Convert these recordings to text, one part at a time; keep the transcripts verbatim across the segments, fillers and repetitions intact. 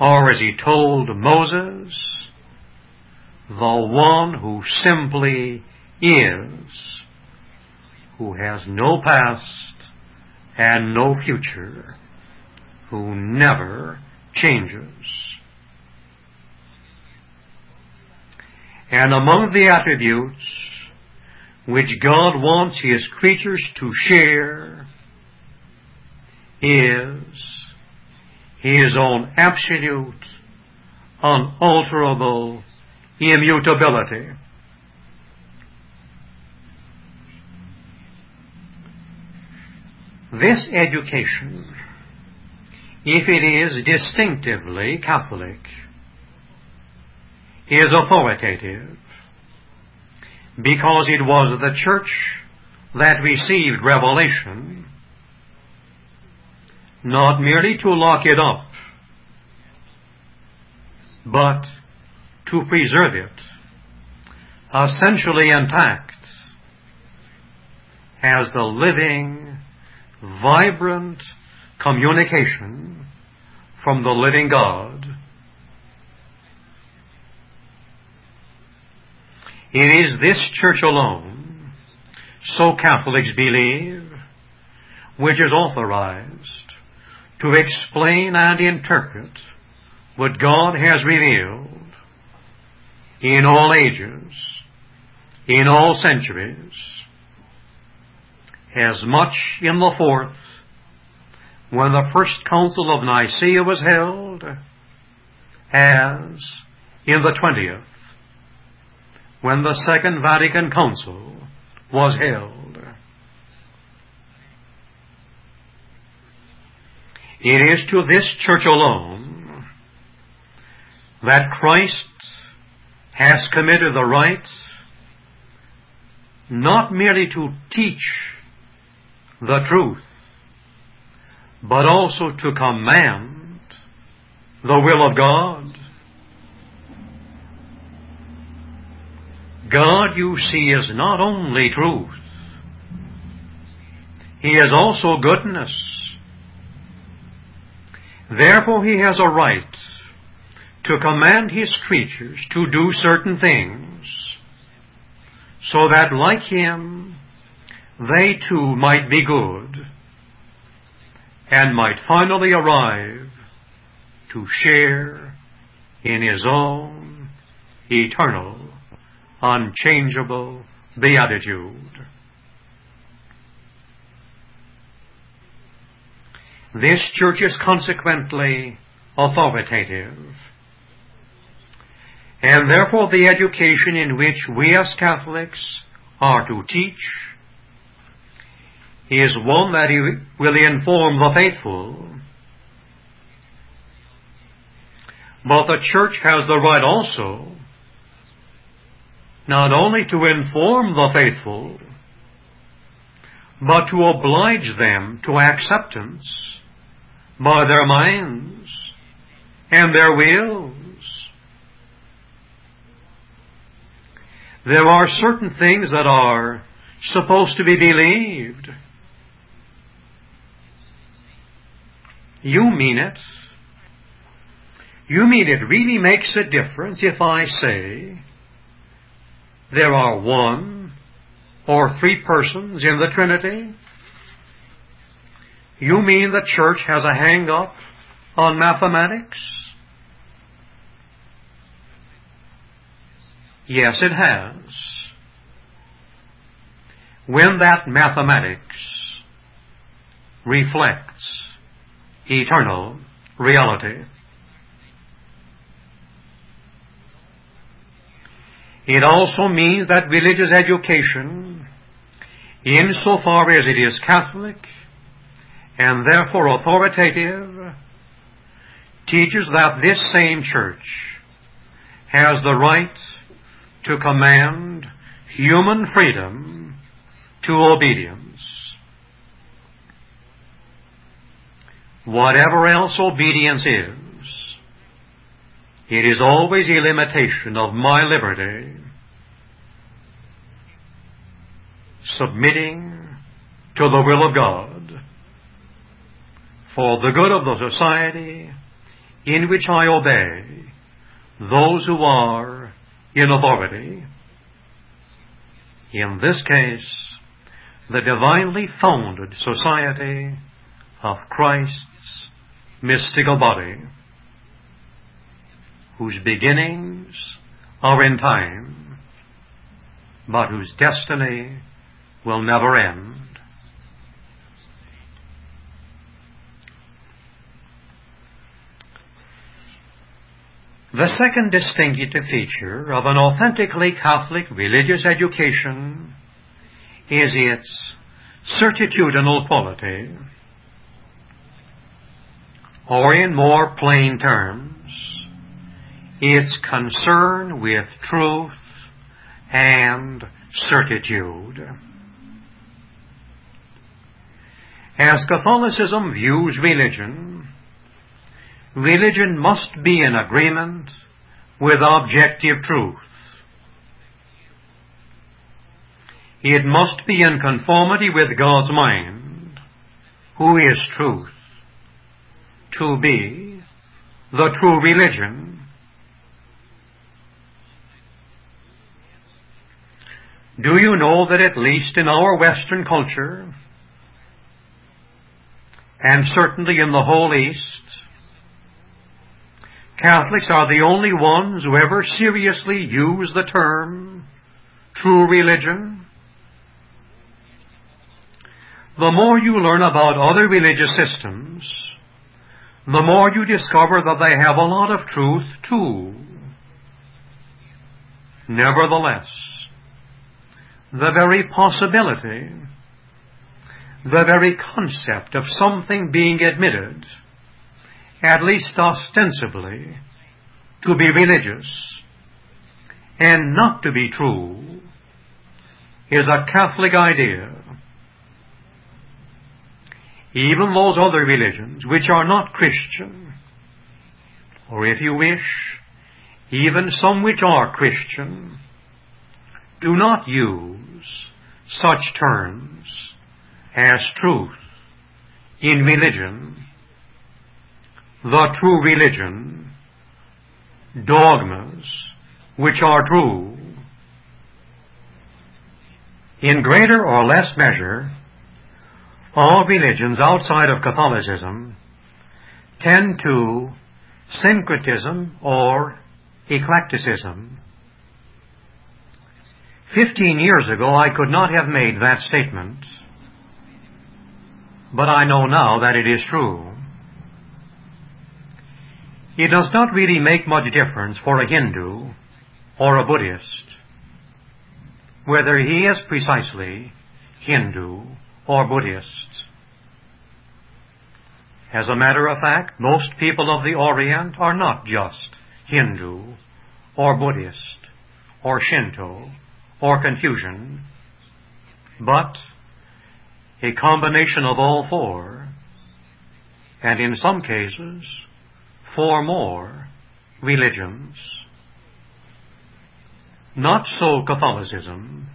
or as he told Moses, the one who simply is, who has no past and no future, who never changes. And among the attributes which God wants His creatures to share is His own absolute, unalterable immutability. This education, if it is distinctively Catholic, is authoritative because it was the Church that received revelation, not merely to lock it up, but to preserve it essentially intact as the living, vibrant communication from the living God. It is this Church alone, so Catholics believe, which is authorized to explain and interpret what God has revealed in all ages, in all centuries, as much in the fourth, when the first Council of Nicaea was held, as in the twentieth, when the Second Vatican Council was held. It is to this Church alone that Christ has committed the right not merely to teach the truth, but also to command the will of God. God, you see, is not only truth. He is also goodness. Therefore, He has a right to command His creatures to do certain things, so that, like Him, they too might be good, and might finally arrive to share in His own eternal, unchangeable beatitude. This Church is consequently authoritative, and therefore the education in which we as Catholics are to teach is one that will inform the faithful. But the Church has the right also not only to inform the faithful, but to oblige them to acceptance by their minds and their wills. There are certain things that are supposed to be believed. You mean it. You mean it really makes a difference if I say there are one or three persons in the Trinity? You mean the Church has a hang-up on mathematics? Yes, it has. When that mathematics reflects eternal reality. It also means that religious education, insofar as it is Catholic and therefore authoritative, teaches that this same Church has the right to command human freedom to obedience. Whatever else obedience is, it is always a limitation of my liberty. Submitting to the will of God for the good of the society in which I obey those who are in authority. In this case, the divinely founded society of Christ's mystical body, whose beginnings are in time, but whose destiny will never end. The second distinctive feature of an authentically Catholic religious education is its certitudinal quality, or in more plain terms, its concern with truth and certitude. As Catholicism views religion, religion must be in agreement with objective truth. It must be in conformity with God's mind, who is truth, to be the true religion. Do you know that at least in our Western culture, and certainly in the whole East, Catholics are the only ones who ever seriously use the term true religion? The more you learn about other religious systems, the more you discover that they have a lot of truth too. Nevertheless, the very possibility, the very concept of something being admitted, at least ostensibly, to be religious and not to be true, is a Catholic idea. Even those other religions which are not Christian, or if you wish, even some which are Christian, do not use such terms as truth in religion, the true religion, dogmas which are true. In greater or less measure, all religions outside of Catholicism tend to syncretism or eclecticism. Fifteen years ago I could not have made that statement, but I know now that it is true. It does not really make much difference for a Hindu or a Buddhist whether he is precisely Hindu or Buddhist. As a matter of fact, most people of the Orient are not just Hindu or Buddhist or Shinto or Confucian, but a combination of all four, and in some cases, four more religions. Not so Catholicism.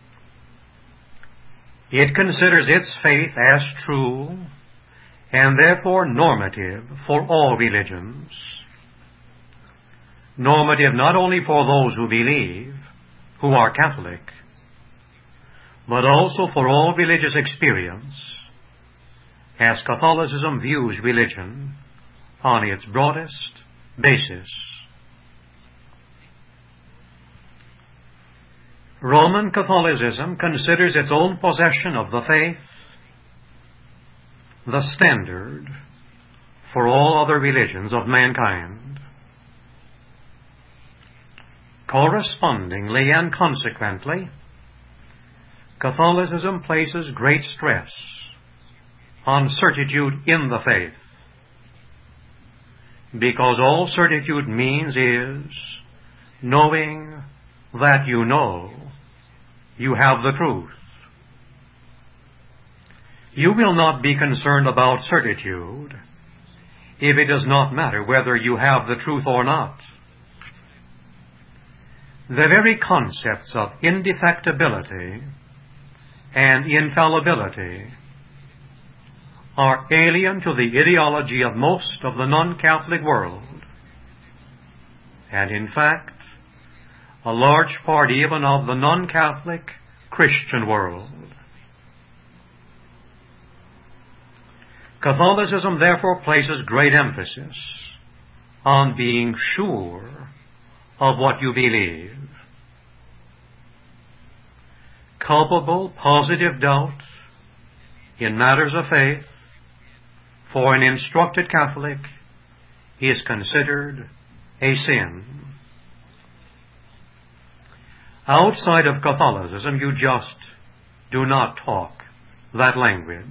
It considers its faith as true and therefore normative for all religions. Normative not only for those who believe, who are Catholic, but also for all religious experience, as Catholicism views religion on its broadest basis. Roman Catholicism considers its own possession of the faith the standard for all other religions of mankind. Correspondingly and consequently, Catholicism places great stress on certitude in the faith, because all certitude means is knowing that you know you have the truth. You will not be concerned about certitude if it does not matter whether you have the truth or not. The very concepts of indefectibility and infallibility are alien to the ideology of most of the non-Catholic world, and in fact, a large part even of the non-Catholic Christian world. Catholicism therefore places great emphasis on being sure of what you believe. Culpable, positive doubt in matters of faith for an instructed Catholic is considered a sin. Outside of Catholicism, you just do not talk that language.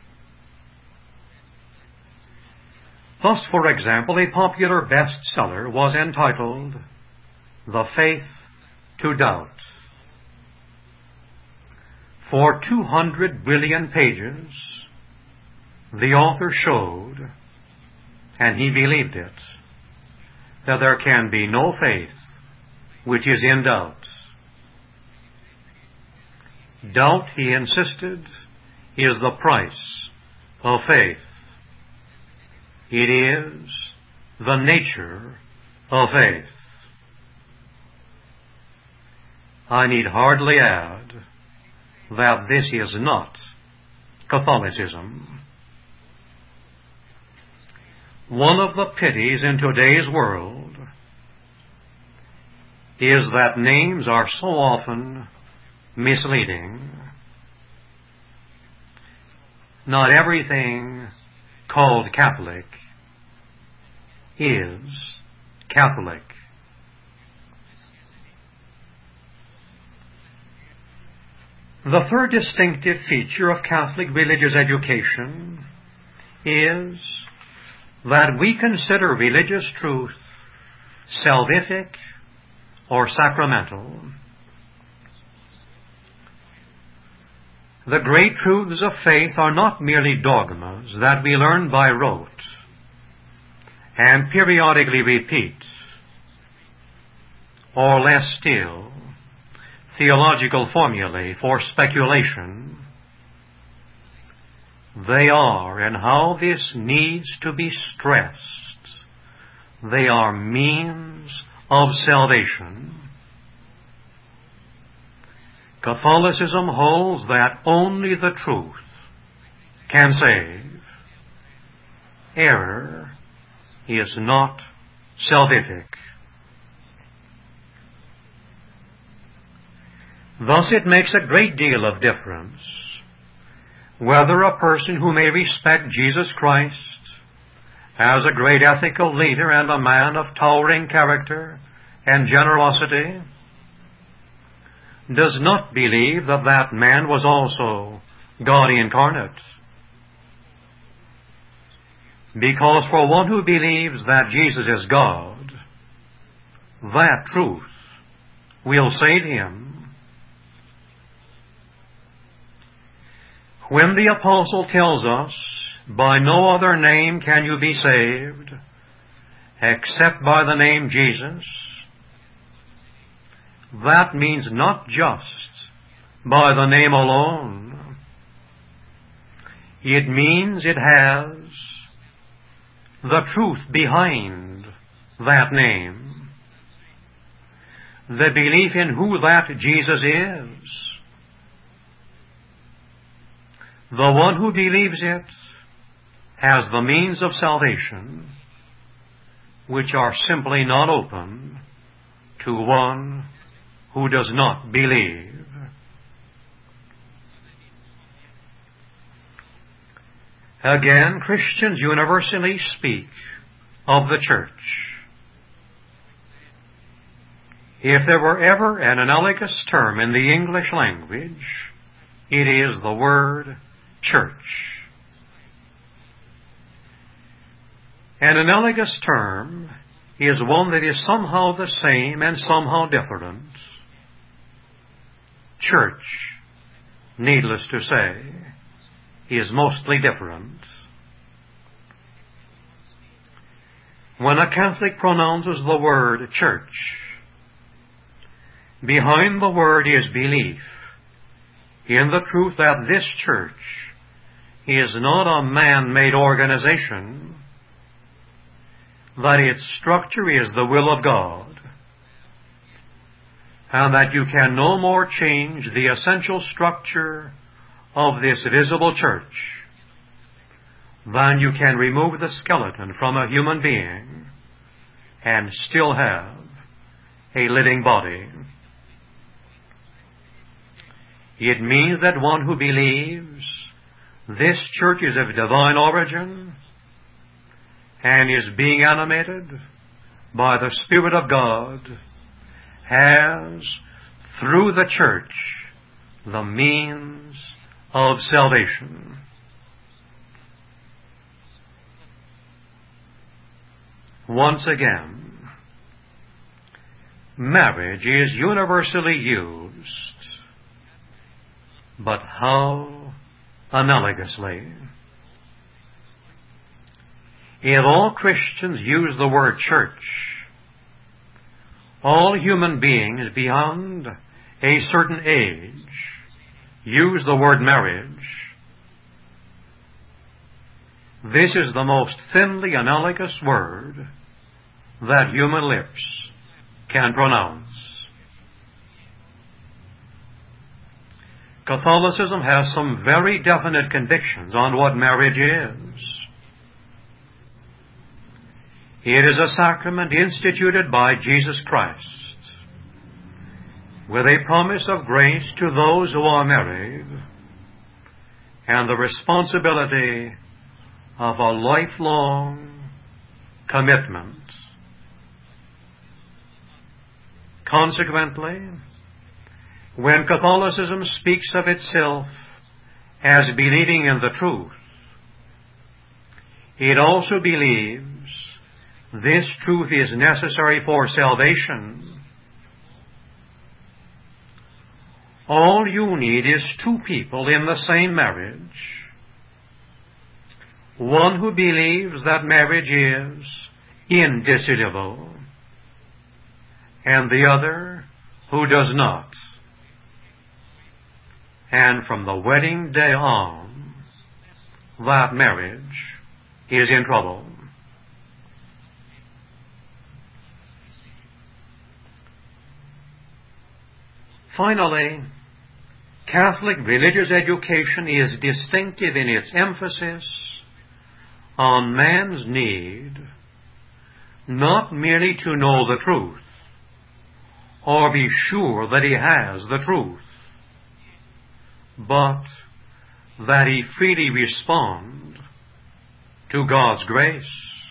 Thus, for example, a popular bestseller was entitled The Faith to Doubt. For two hundred billion pages, the author showed, and he believed it, that there can be no faith which is in doubt. Doubt, he insisted, is the price of faith. It is the nature of faith. I need hardly add that this is not Catholicism. One of the pities in today's world is that names are so often misleading. Not everything called Catholic is Catholic. The third distinctive feature of Catholic religious education is that we consider religious truth salvific or sacramental. The great truths of faith are not merely dogmas that we learn by rote and periodically repeat, or less still, theological formulae for speculation. They are, and how this needs to be stressed, they are means of salvation. Catholicism holds that only the truth can save. Error is not salvific. Thus it makes a great deal of difference whether a person who may respect Jesus Christ as a great ethical leader and a man of towering character and generosity does not believe that that man was also God incarnate. Because for one who believes that Jesus is God, that truth will save him. When the apostle tells us, by no other name can you be saved, except by the name Jesus, that means not just by the name alone. It means it has the truth behind that name, the belief in who that Jesus is. The one who believes it has the means of salvation, which are simply not open to one who does not believe. Again, Christians universally speak of the church. If there were ever an analogous term in the English language, it is the word church. An analogous term is one that is somehow the same and somehow different. Church, needless to say, is mostly different. When a Catholic pronounces the word church, behind the word is belief in the truth that this church is not a man-made organization, that its structure is the will of God, and that you can no more change the essential structure of this visible church than you can remove the skeleton from a human being and still have a living body. It means that one who believes this church is of divine origin and is being animated by the Spirit of God has, through the church, the means of salvation. Once again, marriage is universally used, but how analogously? If all Christians use the word church, all human beings beyond a certain age use the word marriage, this is the most thinly analogous word that human lips can pronounce. Catholicism has some very definite convictions on what marriage is. It is a sacrament instituted by Jesus Christ, with a promise of grace to those who are married, and the responsibility of a lifelong commitment. Consequently, when Catholicism speaks of itself as believing in the truth, it also believes this truth is necessary for salvation. All you need is two people in the same marriage. One who believes that marriage is indissoluble, and the other who does not. And from the wedding day on, that marriage is in trouble. Finally, Catholic religious education is distinctive in its emphasis on man's need not merely to know the truth or be sure that he has the truth, but that he freely respond to God's grace.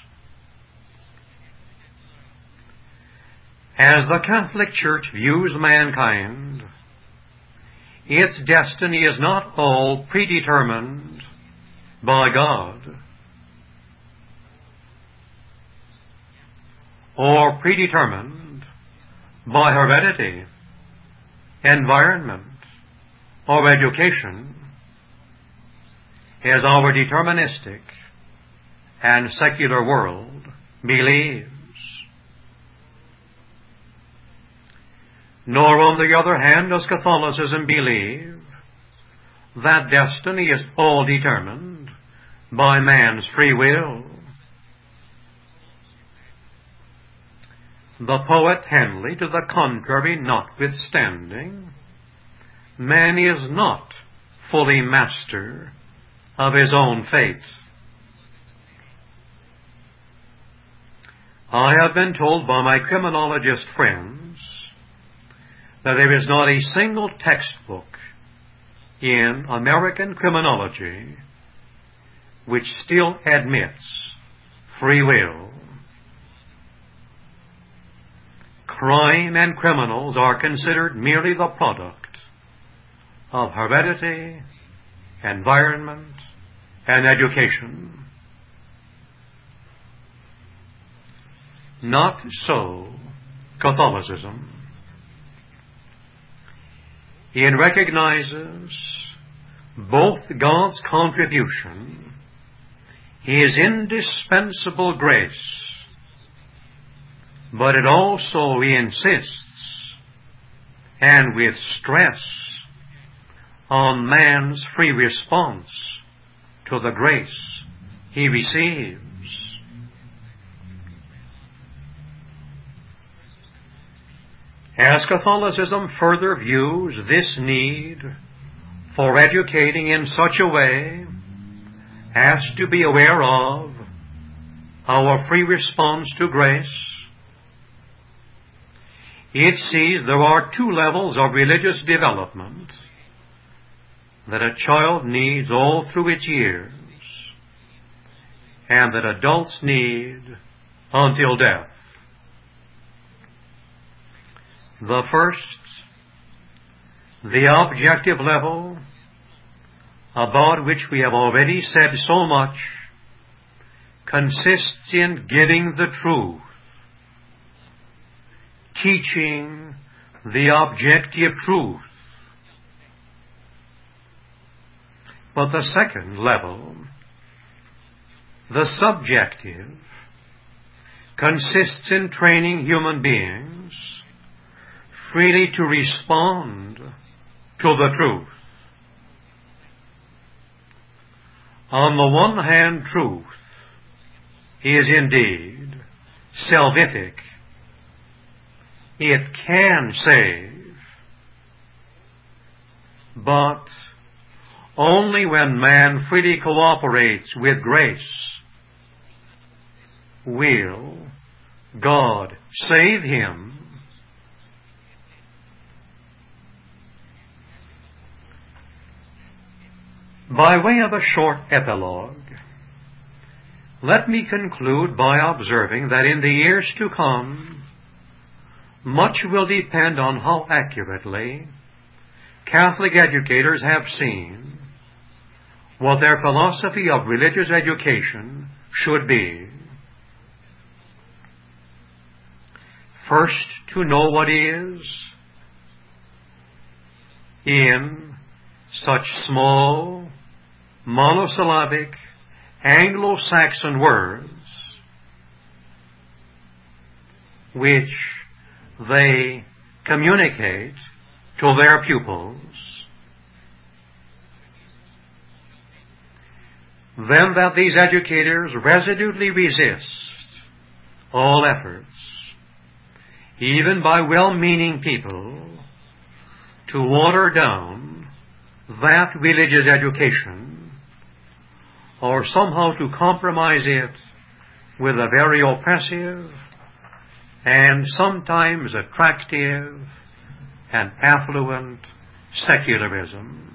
As the Catholic Church views mankind, its destiny is not all predetermined by God or predetermined by heredity, environment, or education, as our deterministic and secular world believes. Nor, on the other hand, does Catholicism believe that destiny is all determined by man's free will. The poet Henley, to the contrary notwithstanding, man is not fully master of his own fate. I have been told by my criminologist friends that there is not a single textbook in American criminology which still admits free will. Crime and criminals are considered merely the product of heredity, environment, and education. Not so Catholicism. It recognizes both God's contribution, His indispensable grace, but it also insists, and with stress, on man's free response to the grace he receives. As Catholicism further views this need for educating in such a way as to be aware of our free response to grace, it sees there are two levels of religious development that a child needs all through its years, and that adults need until death. The first, the objective level, about which we have already said so much, consists in giving the truth, teaching the objective truth. But the second level, the subjective, consists in training human beings freely to respond to the truth. On the one hand, truth is indeed salvific. It can save, but only when man freely cooperates with grace will God save him. By way of a short epilogue, let me conclude by observing that in the years to come, much will depend on how accurately Catholic educators have seen what their philosophy of religious education should be. First, to know what is, in such small, monosyllabic, Anglo-Saxon words, which they communicate to their pupils. Then that these educators resolutely resist all efforts, even by well-meaning people, to water down that religious education, or somehow to compromise it with a very oppressive and sometimes attractive and affluent secularism.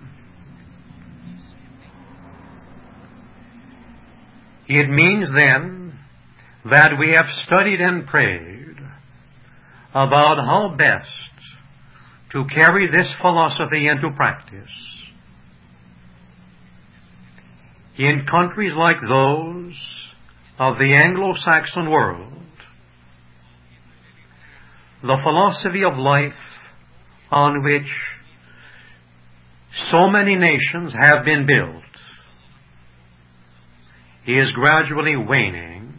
It means then that we have studied and prayed about how best to carry this philosophy into practice. In countries like those of the Anglo-Saxon world, the philosophy of life on which so many nations have been built is gradually waning.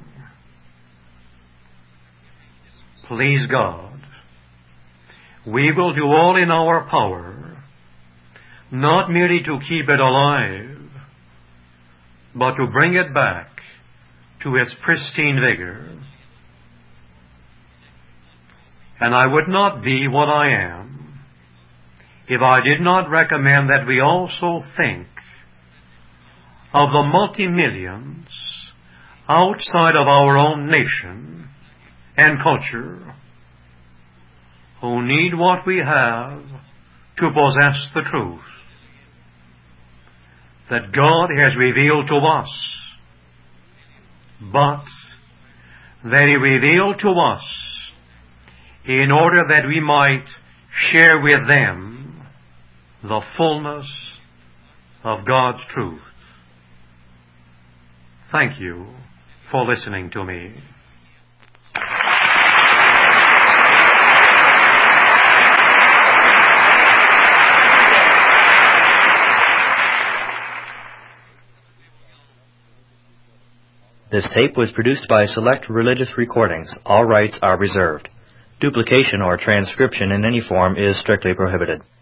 Please God, we will do all in our power, not merely to keep it alive, but to bring it back to its pristine vigor. And I would not be what I am if I did not recommend that we also think of the multi-millions outside of our own nation and culture who need what we have to possess the truth that God has revealed to us, but that He revealed to us in order that we might share with them the fullness of God's truth. Thank you for listening to me. This tape was produced by Select Religious Recordings. All rights are reserved. Duplication or transcription in any form is strictly prohibited.